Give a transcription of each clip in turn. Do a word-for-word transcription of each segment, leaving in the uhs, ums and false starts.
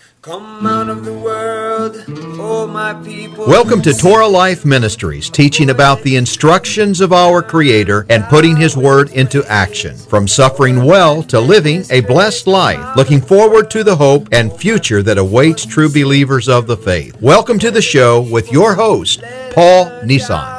Come out of the world, oh my people. Welcome to Torah Life Ministries, teaching about the instructions of our Creator and putting His Word into action. From suffering well to living a blessed life, looking forward to the hope and future that awaits true believers of the faith. Welcome to the show with your host, Paul Nissan.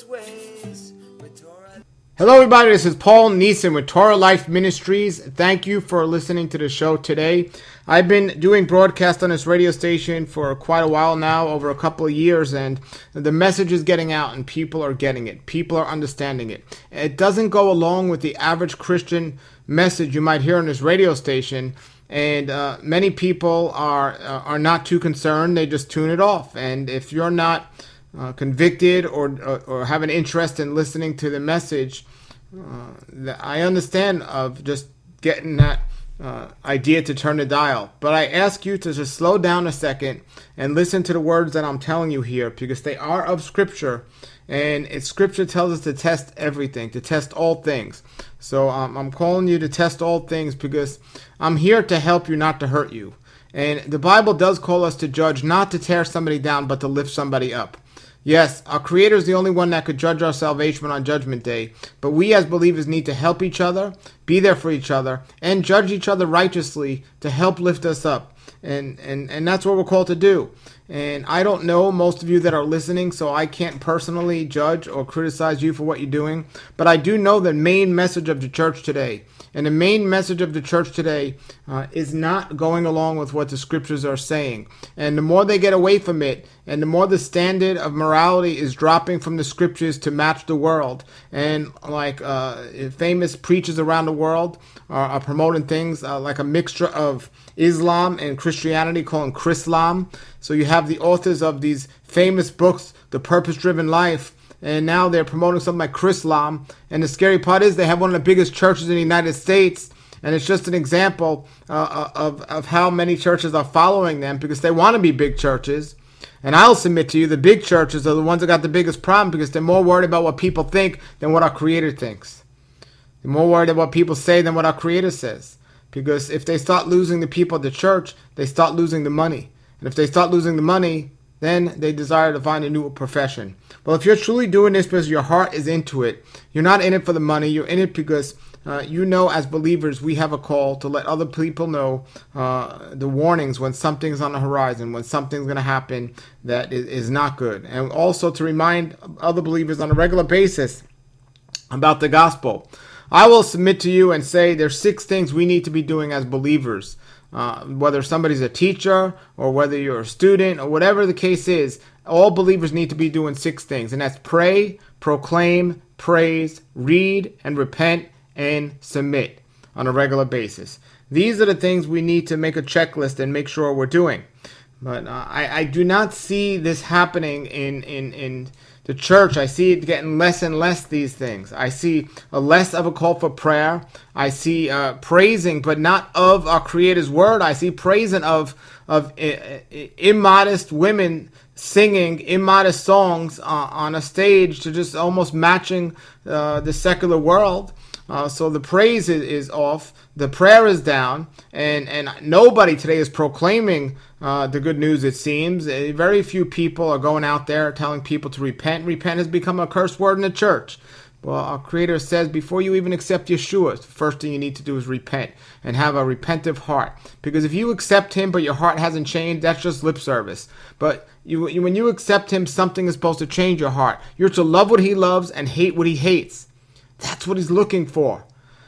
Hello everybody, this is Paul Neeson with Torah Life Ministries. Thank you for listening to the show today. I've been doing broadcasts on this radio station for quite a while now, over a couple of years, and the message is getting out and people are getting it. People are understanding it. It doesn't go along with the average Christian message you might hear on this radio station, and uh, many people are, uh, are not too concerned. They just tune it off, and if you're not Uh, convicted or, or or have an interest in listening to the message, uh, that I understand of just getting that uh, idea to turn the dial. But I ask you to just slow down a second and listen to the words that I'm telling you here, because they are of Scripture, and it's Scripture tells us to test everything, to test all things. So um, I'm calling you to test all things because I'm here to help you, not to hurt you. And the Bible does call us to judge, not to tear somebody down, but to lift somebody up. Yes, our Creator is the only one that could judge our salvation on Judgment Day, but we as believers need to help each other, be there for each other, and judge each other righteously to help lift us up. And, and, and that's what we're called to do. And I don't know most of you that are listening, so I can't personally judge or criticize you for what you're doing, but I do know the main message of the church today. And the main message of the church today uh, is not going along with what the Scriptures are saying. And the more they get away from it, and the more the standard of morality is dropping from the Scriptures to match the world, and like uh, famous preachers around the world are, are promoting things uh, like a mixture of Islam and Christianity, calling Chrislam. So you have the authors of these famous books, The Purpose-Driven Life, and now they're promoting something like Chrislam. And the scary part is they have one of the biggest churches in the United States, and it's just an example uh, of, of how many churches are following them because they want to be big churches. And I'll submit to you, the big churches are the ones that got the biggest problem because they're more worried about what people think than what our Creator thinks. They're more worried about what people say than what our Creator says. Because if they start losing the people at the church, they start losing the money. And if they start losing the money, then they desire to find a new profession. Well, if you're truly doing this because your heart is into it, you're not in it for the money, you're in it because uh, you know as believers we have a call to let other people know uh, the warnings when something's on the horizon, when something's going to happen that is, is not good. And also to remind other believers on a regular basis about the gospel. I will submit to you and say there's six things we need to be doing as believers. Uh, whether somebody's a teacher or whether you're a student or whatever the case is, all believers need to be doing six things. And that's pray, proclaim, praise, read, and repent, and submit on a regular basis. These are the things we need to make a checklist and make sure we're doing. But uh, I, I do not see this happening in, in, in the church. I see it getting less and less, these things. I see a less of a call for prayer. I see uh, praising, but not of our Creator's word. I see praising of, of uh, immodest women singing immodest songs uh, on a stage to just almost matching uh, the secular world. Uh, so the praise is, is off, the prayer is down, and, and nobody today is proclaiming uh, the good news, it seems. Uh, very few people are going out there telling people to repent. Repent has become a curse word in the church. Well, our Creator says before you even accept Yeshua, the first thing you need to do is repent and have a repentive heart. Because if you accept Him but your heart hasn't changed, that's just lip service. But you, you, when you accept Him, something is supposed to change your heart. You're to love what He loves and hate what He hates. That's what He's looking for.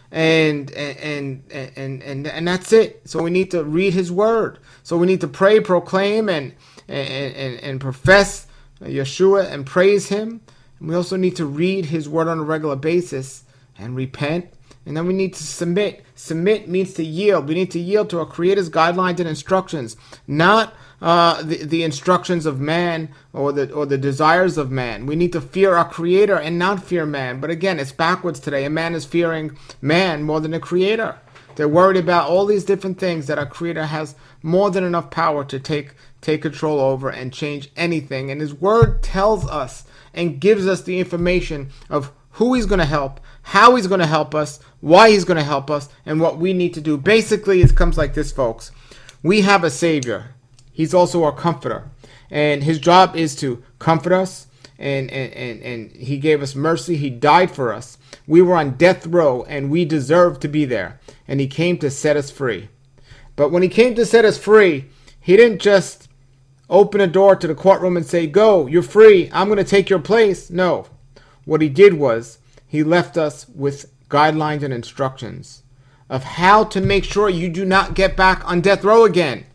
And and, and and and and that's it. So we need to read His word. So we need to pray, proclaim, and and and, and profess Yeshua and praise Him. And we also need to read His word on a regular basis and repent. And then we need to submit. Submit means to yield. We need to yield to our Creator's guidelines and instructions, not uh, the, the instructions of man or the or the desires of man. We need to fear our Creator and not fear man. But again, it's backwards today. A man is fearing man more than the Creator. They're worried about all these different things that our Creator has more than enough power to take take control over and change anything. And His word tells us and gives us the information of who He's going to help, how He's going to help us, why He's going to help us, and what we need to do. Basically, it comes like this, folks. We have a Savior. He's also our comforter. And his job is to comfort us. And, and, and, and he gave us mercy. He died for us. We were on death row and we deserved to be there. And he came to set us free. But when he came to set us free, he didn't just open a door to the courtroom and say, go, you're free. I'm going to take your place. No. What he did was he left us with guidelines and instructions of how to make sure you do not get back on death row again.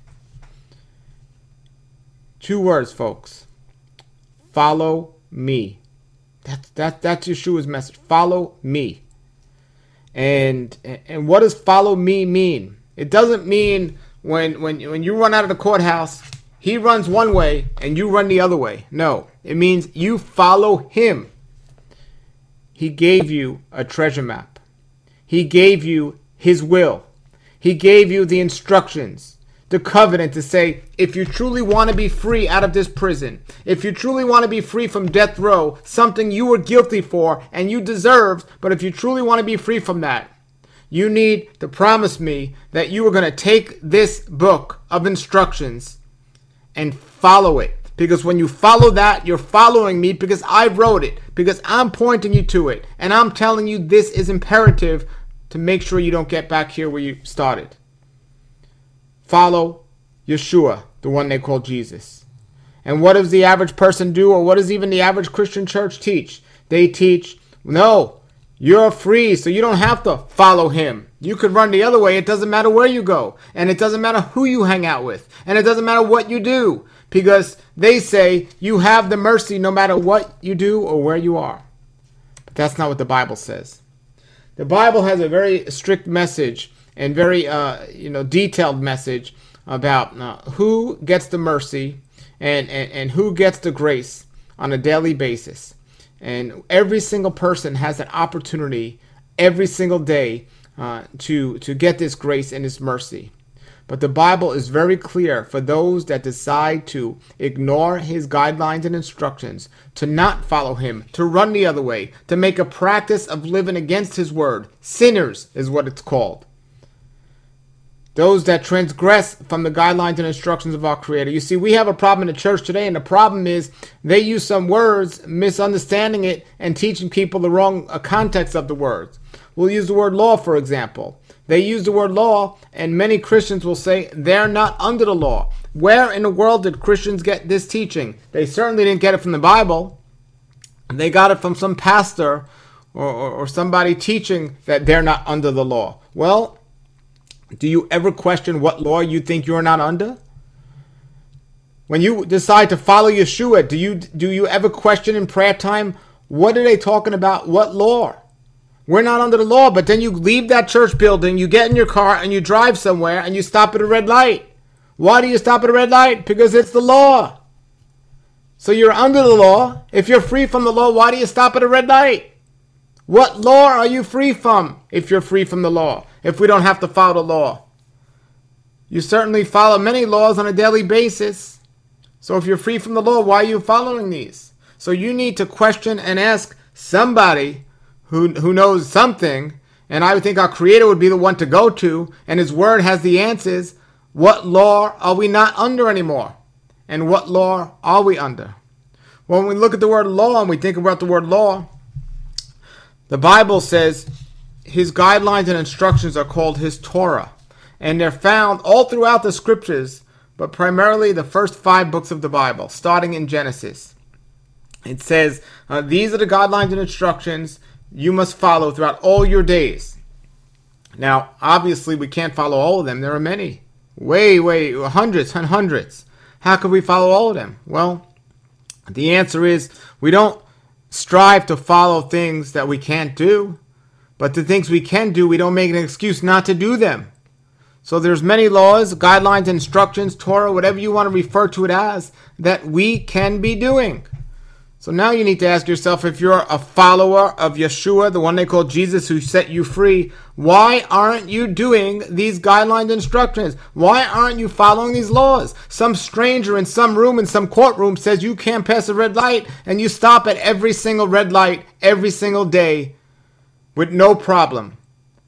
Two words, folks. Follow me. That's that, that's Yeshua's message. Follow me. And and what does follow me mean? It doesn't mean when when when you run out of the courthouse, he runs one way and you run the other way. No, it means you follow him. He gave you a treasure map. He gave you his will. He gave you the instructions, the covenant to say, if you truly want to be free out of this prison, if you truly want to be free from death row, something you were guilty for and you deserved, but if you truly want to be free from that, you need to promise me that you are going to take this book of instructions and follow it. Because when you follow that, you're following me because I wrote it, because I'm pointing you to it, and I'm telling you this is imperative to make sure you don't get back here where you started. Follow Yeshua, the one they call Jesus. And what does the average person do, or what does even the average Christian church teach? They teach, no, you're free, so you don't have to follow him. You could run the other way. It doesn't matter where you go, and it doesn't matter who you hang out with, and it doesn't matter what you do, because they say you have the mercy no matter what you do or where you are. But that's not what the Bible says. The Bible has a very strict message and very uh, you know, detailed message about uh, who gets the mercy and, and, and who gets the grace on a daily basis. And every single person has an opportunity every single day uh, to, to get this grace and this mercy. But the Bible is very clear for those that decide to ignore his guidelines and instructions, to not follow him, to run the other way, to make a practice of living against his word. Sinners is what it's called. Those that transgress from the guidelines and instructions of our Creator. You see, we have a problem in the church today, and the problem is they use some words, misunderstanding it, and teaching people the wrong context of the words. We'll use the word law, for example. They use the word law, and many Christians will say they're not under the law. Where in the world did Christians get this teaching? They certainly didn't get it from the Bible. They got it from some pastor or, or, or somebody teaching that they're not under the law. Well, do you ever question what law you think you're not under? When you decide to follow Yeshua, do you do you ever question in prayer time, what are they talking about? What law? We're not under the law, but then you leave that church building, you get in your car, and you drive somewhere, and you stop at a red light. Why do you stop at a red light? Because it's the law. So you're under the law. If you're free from the law, why do you stop at a red light? What law are you free from if you're free from the law, if we don't have to follow the law? You certainly follow many laws on a daily basis. So if you're free from the law, why are you following these? So you need to question and ask somebody who who knows something, and I would think our Creator would be the one to go to, and his word has the answers. What law are we not under anymore? And what law are we under? When we look at the word law and we think about the word law, the Bible says his guidelines and instructions are called his Torah, and they're found all throughout the scriptures, but primarily the first five books of the Bible, starting in Genesis. It says, uh, these are the guidelines and instructions you must follow throughout all your days. Now, obviously, we can't follow all of them. There are many. Way, way, hundreds and hundreds. How can we follow all of them? Well, the answer is we don't strive to follow things that we can't do. But the things we can do, we don't make an excuse not to do them. So there's many laws, guidelines, instructions, Torah, whatever you want to refer to it as, that we can be doing. So now you need to ask yourself, if you're a follower of Yeshua, the one they call Jesus who set you free, why aren't you doing these guidelines and instructions? Why aren't you following these laws? Some stranger in some room in some courtroom says you can't pass a red light, and you stop at every single red light every single day with no problem.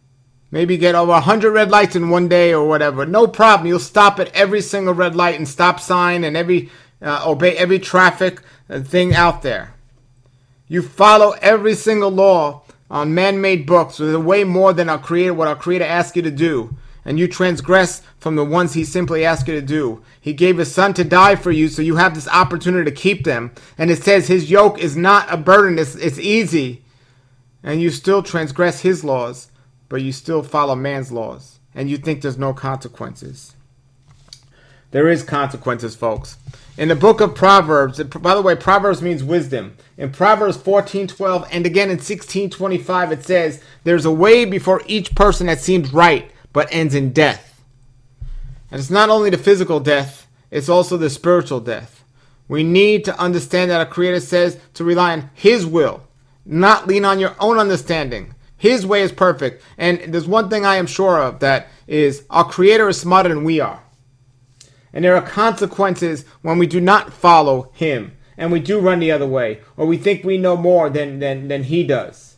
maybe get over one hundred red lights in one day or whatever. No problem. You'll stop at every single red light and stop sign and every uh, obey every traffic thing out there. You follow every single law on man-made books. There's way more than our Creator, what our Creator asked you to do. And you transgress from the ones He simply asked you to do. He gave His Son to die for you, so you have this opportunity to keep them. And it says His yoke is not a burden, it's, it's easy. And you still transgress His laws, but you still follow man's laws. And you think there's no consequences. There is consequences, folks. In the book of Proverbs, by the way, Proverbs means wisdom. In Proverbs fourteen twelve and again in sixteen twenty-five, it says, there's a way before each person that seems right, but ends in death. And it's not only the physical death, it's also the spiritual death. We need to understand that our Creator says to rely on His will, not lean on your own understanding. His way is perfect. And there's one thing I am sure of, that is our Creator is smarter than we are. And there are consequences when we do not follow Him and we do run the other way, or we think we know more than, than, than He does.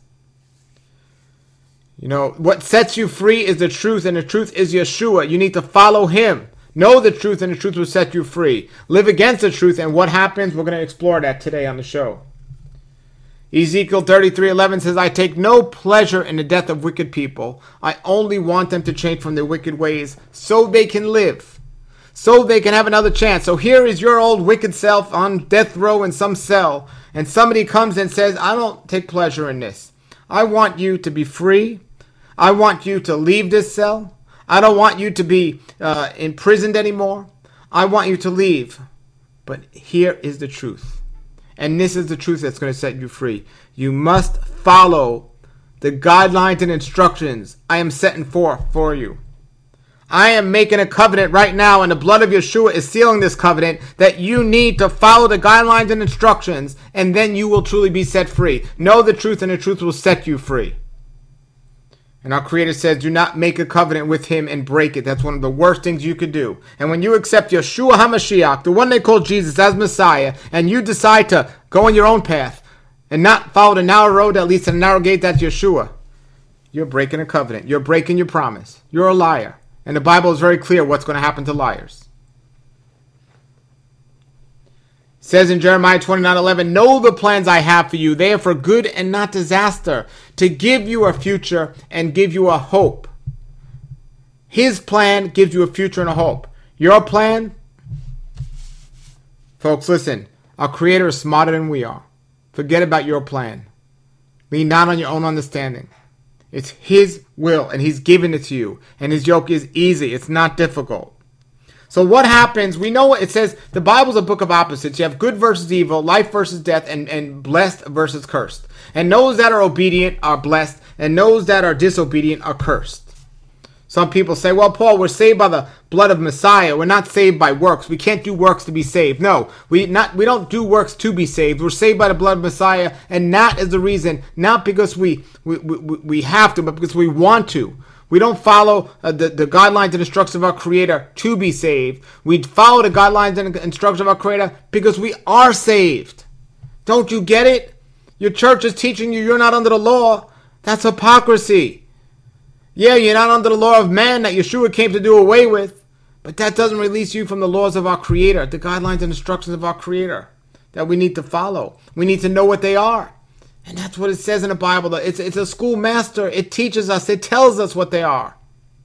You know, what sets you free is the truth, and the truth is Yeshua. You need to follow Him. Know the truth, and the truth will set you free. Live against the truth, and what happens? We're going to explore that today on the show. Ezekiel thirty-three eleven says, I take no pleasure in the death of wicked people. I only want them to change from their wicked ways so they can live, so they can have another chance. So here is your old wicked self on death row in some cell, and somebody comes and says, I don't take pleasure in this. I want you to be free. I want you to leave this cell. I don't want you to be uh, imprisoned anymore. I want you to leave. But here is the truth. And this is the truth that's going to set you free. You must follow the guidelines and instructions I am setting forth for you. I am making a covenant right now, and the blood of Yeshua is sealing this covenant, that you need to follow the guidelines and instructions, and then you will truly be set free. Know the truth, and the truth will set you free. And our Creator says, do not make a covenant with Him and break it. That's one of the worst things you could do. And when you accept Yeshua HaMashiach, the one they call Jesus, as Messiah, and you decide to go on your own path and not follow the narrow road that leads to the narrow gate, that's Yeshua, you're breaking a covenant. You're breaking your promise. You're a liar. And the Bible is very clear what's going to happen to liars. It says in Jeremiah twenty-nine eleven, know the plans I have for you. They are for good and not disaster, to give you a future and give you a hope. His plan gives you a future and a hope. Your plan? Folks, listen. Our Creator is smarter than we are. Forget about your plan. Lean not on your own understanding. It's His will, and He's given it to you. And His yoke is easy. It's not difficult. So what happens? We know it says the Bible's a book of opposites. You have good versus evil, life versus death, and, and blessed versus cursed. And those that are obedient are blessed, and those that are disobedient are cursed. Some people say, well, Paul, we're saved by the blood of Messiah. We're not saved by works. We can't do works to be saved. No, we not we don't do works to be saved. We're saved by the blood of Messiah, and that is the reason, not because we we, we, we have to, but because we want to. We don't follow uh, the, the guidelines and instructions of our Creator to be saved. We follow the guidelines and instructions of our Creator because we are saved. Don't you get it? Your church is teaching you you're not under the law. That's hypocrisy. Yeah, you're not under the law of man that Yeshua came to do away with, but that doesn't release you from the laws of our Creator, the guidelines and instructions of our Creator that we need to follow. We need to know what they are. And that's what it says in the Bible. It's, it's a schoolmaster. It teaches us. It tells us what they are.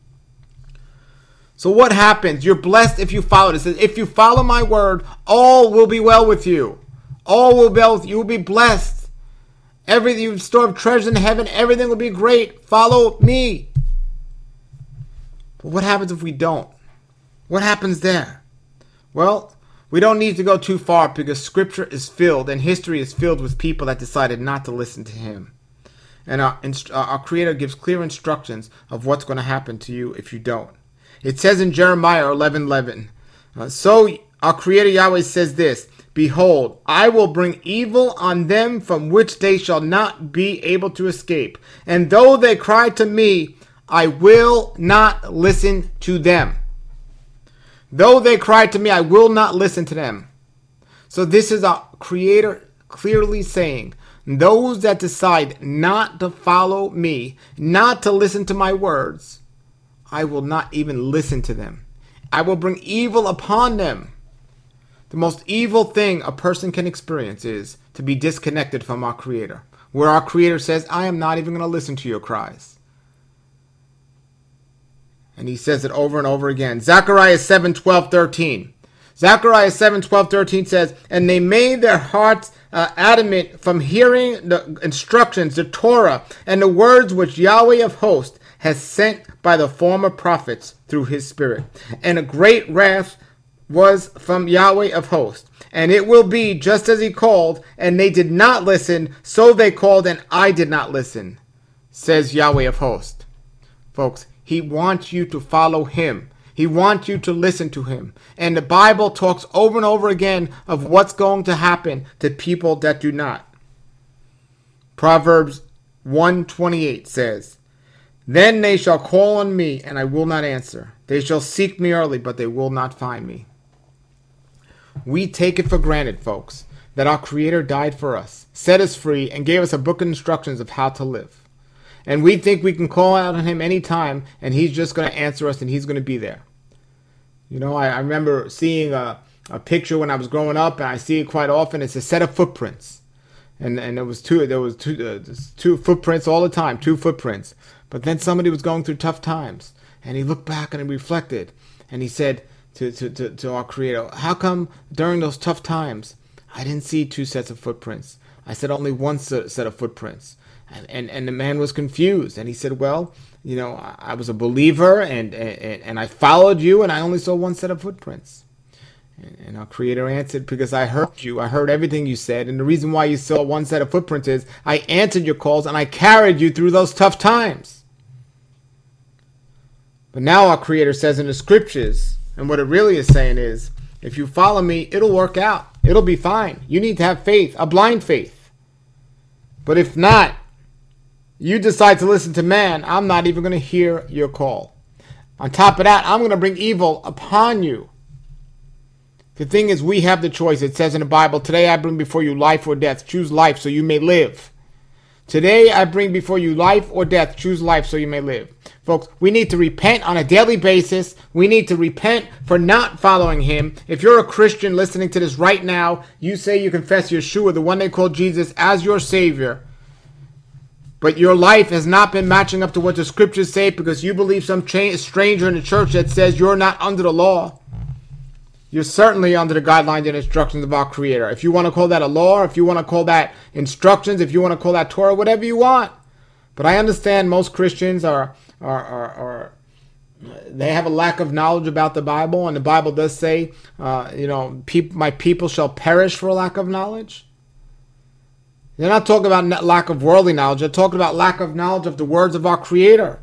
So what happens? You're blessed if you follow it. It says, if you follow my word, all will be well with you. All will be well with you. You will be blessed. Everything, you store up treasures in heaven. Everything will be great. Follow me. But what happens if we don't? What happens there? Well, we don't need to go too far because Scripture is filled and history is filled with people that decided not to listen to Him. And our, our Creator gives clear instructions of what's going to happen to you if you don't. It says in Jeremiah eleven eleven, uh, so our Creator Yahweh says this, behold, I will bring evil on them from which they shall not be able to escape. And though they cry to me, I will not listen to them. Though they cry to me, I will not listen to them. So this is our Creator clearly saying, Those that decide not to follow me, not to listen to my words, I will not even listen to them. I will bring evil upon them. The most evil thing a person can experience is to be disconnected from our Creator, where our Creator says, I am not even going to listen to your cries. And he says it over and over again. Zechariah seven, twelve, thirteen. Zechariah seven, twelve, thirteen says, and they made their hearts uh, adamant from hearing the instructions, the Torah, and the words which Yahweh of hosts has sent by the former prophets through his Spirit. And a great wrath was from Yahweh of hosts. And it will be just as he called, and they did not listen, so they called, and I did not listen, says Yahweh of hosts. Folks, he wants you to follow him. He wants you to listen to him. And the Bible talks over and over again of what's going to happen to people that do not. Proverbs one twenty-eight says, then they shall call on me, and I will not answer. They shall seek me early, but they will not find me. We take it for granted, folks, that our Creator died for us, set us free, and gave us a book of instructions of how to live. And we think we can call out on him anytime, and he's just going to answer us, and he's going to be there. You know, I, I remember seeing a, a picture when I was growing up, and I see it quite often. It's a set of footprints. And and there was two there was two uh, two footprints all the time, two footprints. But then somebody was going through tough times, and he looked back and he reflected, and he said to, to, to, to our Creator, how come during those tough times I didn't see two sets of footprints? I said only one set of footprints. And, and, and the man was confused, and he said, well, you know, I, I was a believer, and, and, and I followed you, and I only saw one set of footprints. And, and our Creator answered, because I heard you, I heard everything you said, and the reason why you saw one set of footprints is I answered your calls, and I carried you through those tough times. But now our Creator says in the scriptures, and what it really is saying is, if you follow me, it'll work out. It'll be fine. You need to have faith, a blind faith. But if not, you decide to listen to man, I'm not even going to hear your call. On top of that, I'm going to bring evil upon you. The thing is, we have the choice. It says in the Bible, today I bring before you life or death. Choose life so you may live. Today I bring before you life or death. Choose life so you may live. Folks, we need to repent on a daily basis. We need to repent for not following him. If you're a Christian listening to this right now, you say you confess Yeshua, the one they call Jesus, as your Savior, but your life has not been matching up to what the scriptures say because you believe some cha- stranger in the church that says you're not under the law. You're certainly under the guidelines and instructions of our Creator. If you want to call that a law, if you want to call that instructions, if you want to call that Torah, whatever you want. But I understand most Christians are, are, are, are they have a lack of knowledge about the Bible, and the Bible does say, uh, you know, peop- my people shall perish for lack of knowledge. They're not talking about lack of worldly knowledge. They're talking about lack of knowledge of the words of our Creator.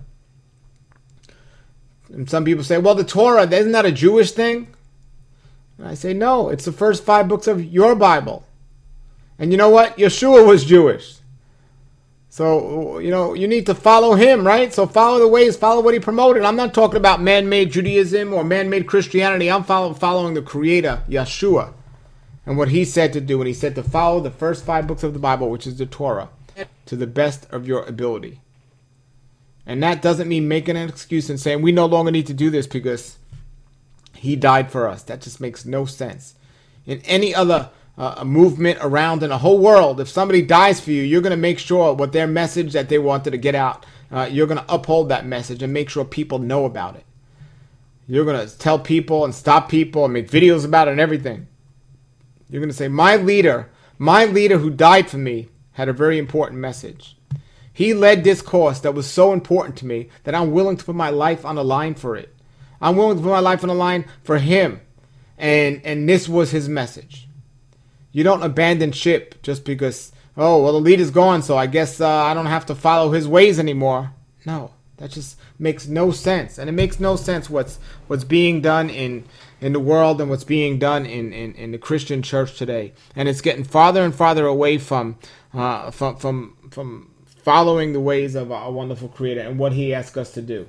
And some people say, well, the Torah, isn't that a Jewish thing? And I say, no, it's the first five books of your Bible. And you know what? Yeshua was Jewish. So, you know, you need to follow him, right? So follow the ways, follow what he promoted. I'm not talking about man-made Judaism or man-made Christianity. I'm follow, following the Creator, Yeshua, and what he said to do. And he said to follow the first five books of the Bible, which is the Torah, to the best of your ability. And that doesn't mean making an excuse and saying we no longer need to do this because he died for us. That just makes no sense. In any other uh, movement around in the whole world, if somebody dies for you, you're going to make sure what their message that they wanted to get out, uh, you're going to uphold that message and make sure people know about it. You're going to tell people and stop people and make videos about it and everything. You're going to say, my leader, my leader who died for me had a very important message. He led this course that was so important to me that I'm willing to put my life on the line for it. I'm willing to put my life on the line for him. And and this was his message. You don't abandon ship just because, oh, well, the leader's gone, so I guess uh, I don't have to follow his ways anymore. No, that just makes no sense. And it makes no sense what's what's being done in, in the world and what's being done in, in, in the Christian church today. And it's getting farther and farther away from uh, from from from following the ways of our wonderful Creator and what he asks us to do.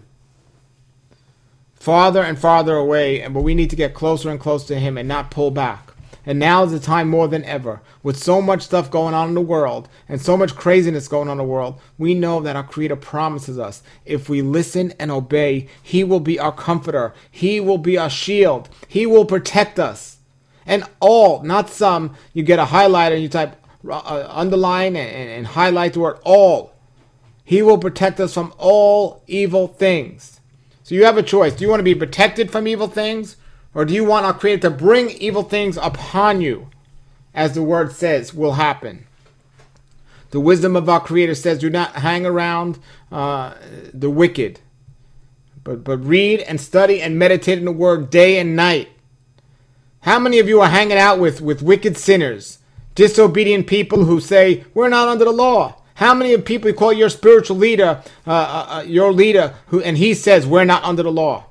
Farther and farther away, but we need to get closer and closer to him and not pull back. And now is the time more than ever. With so much stuff going on in the world and so much craziness going on in the world, we know that our Creator promises us if we listen and obey, He will be our comforter. He will be our shield. He will protect us. And all, not some. You get a highlighter and you type uh, underline and, and, and highlight the word all. He will protect us from all evil things. So you have a choice. Do you want to be protected from evil things? Or do you want our Creator to bring evil things upon you, as the word says will happen? The wisdom of our Creator says, do not hang around uh, the wicked, but, but read and study and meditate in the word day and night. How many of you are hanging out with, with wicked sinners, disobedient people who say, we're not under the law? How many of people you call your spiritual leader, uh, uh, your leader, who and he says, we're not under the law?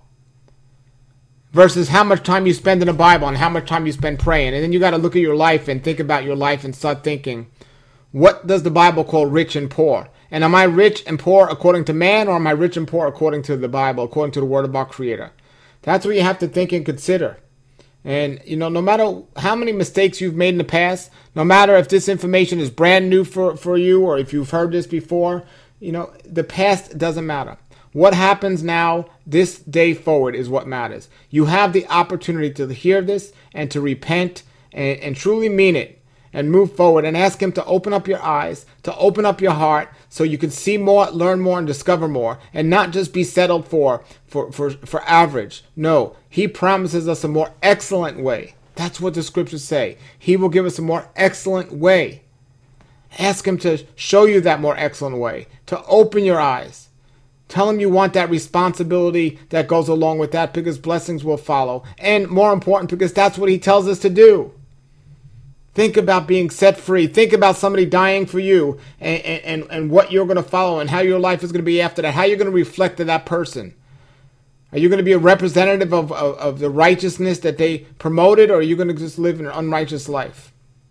Versus how much time you spend in the Bible and how much time you spend praying. And then you got to look at your life and think about your life and start thinking, what does the Bible call rich and poor? And am I rich and poor according to man, or am I rich and poor according to the Bible, according to the word of our Creator? That's what you have to think and consider. And, you know, no matter how many mistakes you've made in the past, no matter if this information is brand new for, for you or if you've heard this before, you know, the past doesn't matter. What happens now, this day forward, is what matters. You have the opportunity to hear this and to repent and, and truly mean it and move forward and ask Him to open up your eyes, to open up your heart so you can see more, learn more, and discover more, and not just be settled for, for, for, for average. No, He promises us a more excellent way. That's what the scriptures say. He will give us a more excellent way. Ask Him to show you that more excellent way, to open your eyes. Tell Him you want that responsibility that goes along with that, because blessings will follow. And more important, because that's what He tells us to do. Think about being set free. Think about somebody dying for you and, and, and what you're going to follow and how your life is going to be after that, how you're going to reflect to that person. Are you going to be a representative of, of, of the righteousness that they promoted, or are you going to just live an unrighteous life?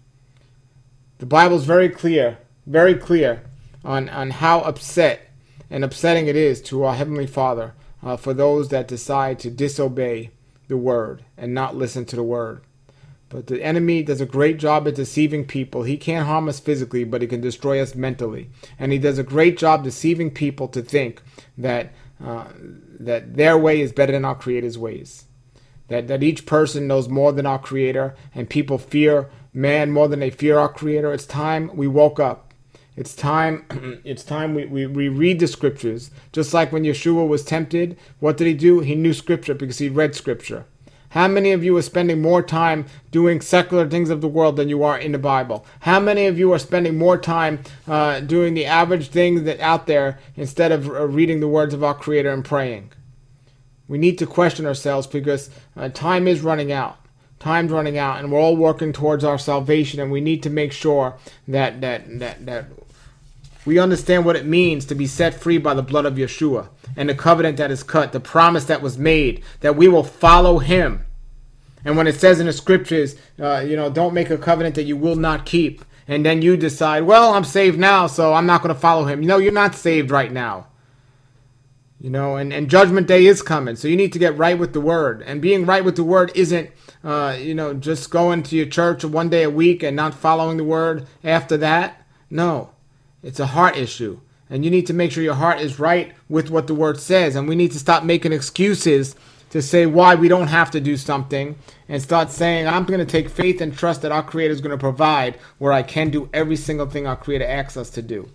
The Bible is very clear, very clear on, on how upset and upsetting it is to our Heavenly Father uh, for those that decide to disobey the Word and not listen to the Word. But the enemy does a great job at deceiving people. He can't harm us physically, but he can destroy us mentally. And he does a great job deceiving people to think that uh, that their way is better than our Creator's ways. That that each person knows more than our Creator, and people fear man more than they fear our Creator. It's time we woke up. It's time it's time we, we, we read the scriptures. Just like when Yeshua was tempted, what did he do? He knew scripture because he read scripture. How many of you are spending more time doing secular things of the world than you are in the Bible? How many of you are spending more time uh, doing the average things that out there instead of uh, reading the words of our Creator and praying? We need to question ourselves, because uh, time is running out. Time's running out, and we're all working towards our salvation, and we need to make sure that that that that we understand what it means to be set free by the blood of Yeshua and the covenant that is cut, the promise that was made, that we will follow Him. And when it says in the scriptures, uh, you know, don't make a covenant that you will not keep, and then you decide, well, I'm saved now, so I'm not going to follow Him. You know, you're not saved right now. You know, and, and Judgment Day is coming, so you need to get right with the Word. And being right with the Word isn't, uh, you know, just going to your church one day a week and not following the Word after that. No. It's a heart issue, and you need to make sure your heart is right with what the Word says, and we need to stop making excuses to say why we don't have to do something, and start saying, I'm going to take faith and trust that our Creator is going to provide where I can do every single thing our Creator asks us to do.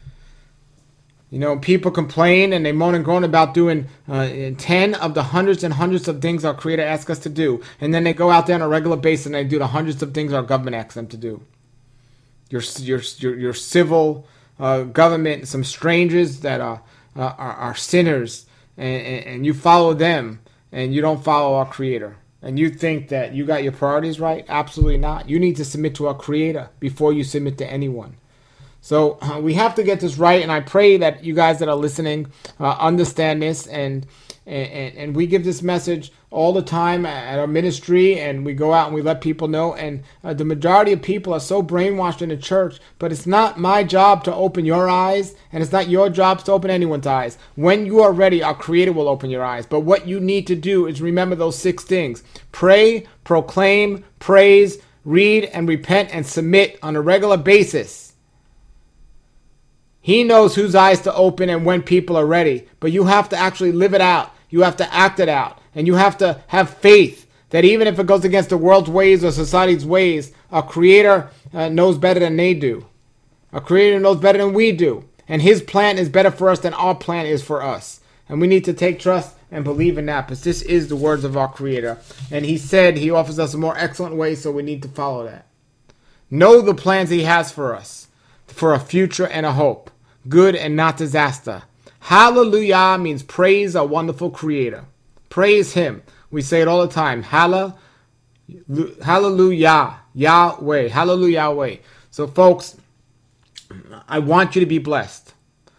You know, people complain and they moan and groan about doing uh, ten of the hundreds and hundreds of things our Creator asks us to do, and then they go out there on a regular basis and they do the hundreds of things our government asks them to do. Your, your, your, your civil Uh, government, some strangers that are uh, are, are sinners, and, and, and you follow them, and you don't follow our Creator, and you think that you got your priorities right? Absolutely not. You need to submit to our Creator before you submit to anyone. So uh, we have to get this right, and I pray that you guys that are listening uh, understand this, and, and and we give this message all the time at our ministry, and we go out and we let people know, and uh, the majority of people are so brainwashed in the church, but it's not my job to open your eyes, and it's not your job to open anyone's eyes. When you are ready, our Creator will open your eyes, but what you need to do is remember those six things: pray, proclaim, praise, read and repent and submit on a regular basis. He knows whose eyes to open and when people are ready. But you have to actually live it out. You have to act it out. And you have to have faith that even if it goes against the world's ways or society's ways, our Creator uh, knows better than they do. Our Creator knows better than we do. And His plan is better for us than our plan is for us. And we need to take trust and believe in that, because this is the words of our Creator. And He said He offers us a more excellent way, so we need to follow that. Know the plans He has for us, for a future and a hope, good and not disaster. Hallelujah means praise our wonderful Creator. Praise Him. We say it all the time. Hallelujah. Hallelujah. Yahweh. Hallelujah. Yahweh. So folks, I want you to be blessed.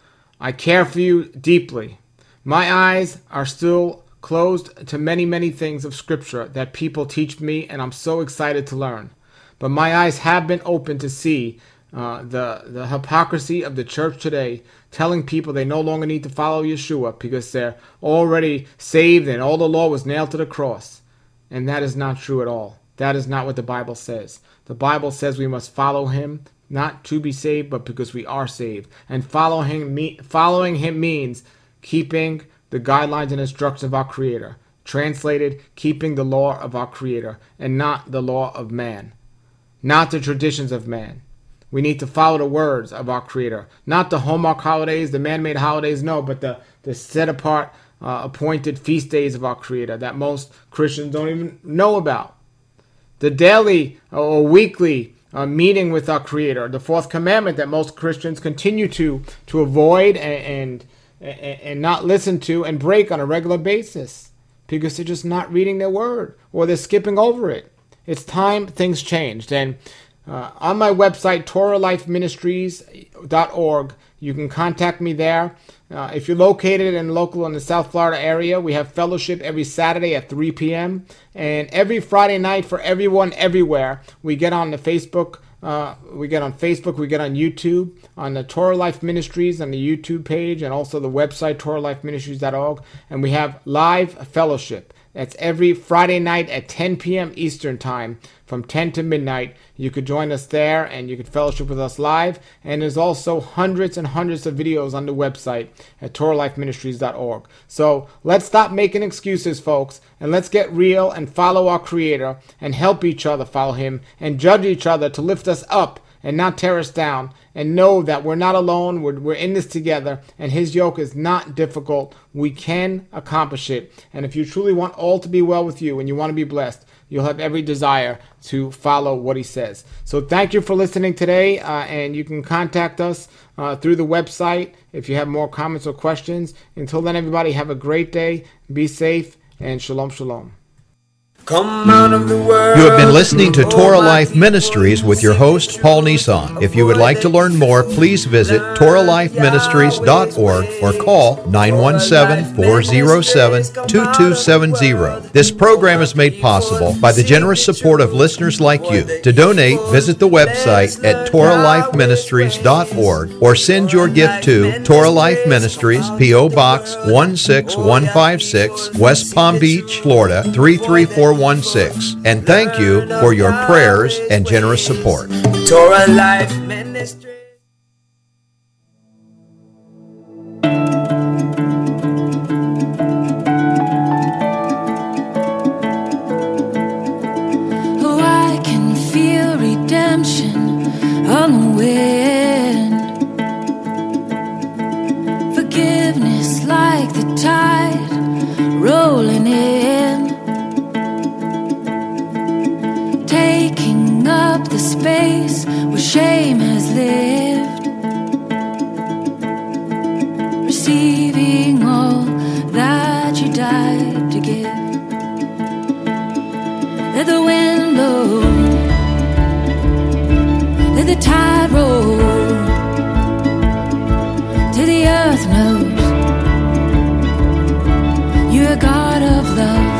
I care for you deeply. My eyes are still closed to many, many things of Scripture that people teach me, and I'm so excited to learn. But my eyes have been open to see uh, the, the hypocrisy of the church today, telling people they no longer need to follow Yeshua because they're already saved and all the law was nailed to the cross. And that is not true at all. That is not what the Bible says. The Bible says we must follow Him, not to be saved, but because we are saved. And following him, following him means keeping the guidelines and instructions of our Creator. Translated, keeping the law of our Creator and not the law of man. Not the traditions of man. We need to follow the words of our Creator. Not the Hallmark holidays, the man-made holidays, no, but the, the set-apart, uh, appointed feast days of our Creator that most Christians don't even know about. The daily or weekly uh, meeting with our Creator. The fourth commandment that most Christians continue to, to avoid and, and, and not listen to and break on a regular basis because they're just not reading their word or they're skipping over it. It's time things changed. And Uh, on my website, Torah Life Ministries dot org, you can contact me there. Uh, if you're located and local in the South Florida area, we have fellowship every Saturday at three p.m. And every Friday night for everyone everywhere, we get on the Facebook, uh, we get on Facebook, we get on YouTube, on the Torah Life Ministries, on the YouTube page, and also the website, Torah Life Ministries dot org. And we have live fellowship. That's every Friday night at ten p.m. Eastern Time, from ten to midnight. You could join us there and you could fellowship with us live. And there's also hundreds and hundreds of videos on the website at Torah Life Ministries dot org. So let's stop making excuses, folks, and let's get real and follow our Creator and help each other follow Him and judge each other to lift us up and not tear us down, and know that we're not alone, we're, we're in this together, and His yoke is not difficult. We can accomplish it. And if you truly want all to be well with you and you want to be blessed, you'll have every desire to follow what He says. So thank you for listening today, uh, and you can contact us uh, through the website if you have more comments or questions. Until then, everybody, have a great day, be safe, and shalom, shalom. Come out of the world. You have been listening to Torah Life Ministries with your host, Paul Nissan. If you would like to learn more, please visit Torah Life Ministries dot org or call nine one seven, four oh seven, two two seven zero. This program is made possible by the generous support of listeners like you. To donate, visit the website at Torah Life Ministries dot org or send your gift to Torah Life Ministries, P O. Box one six one five six, West Palm Beach, Florida three three four one six. And thank you for your prayers and generous support. Torah Life Ministry. Oh, I can feel redemption on the wind. Forgiveness like the tide rolling in. Taking up the space where shame has lived, receiving all that you died to give. Let the wind blow, let the tide roll, till the earth knows you're a God of love.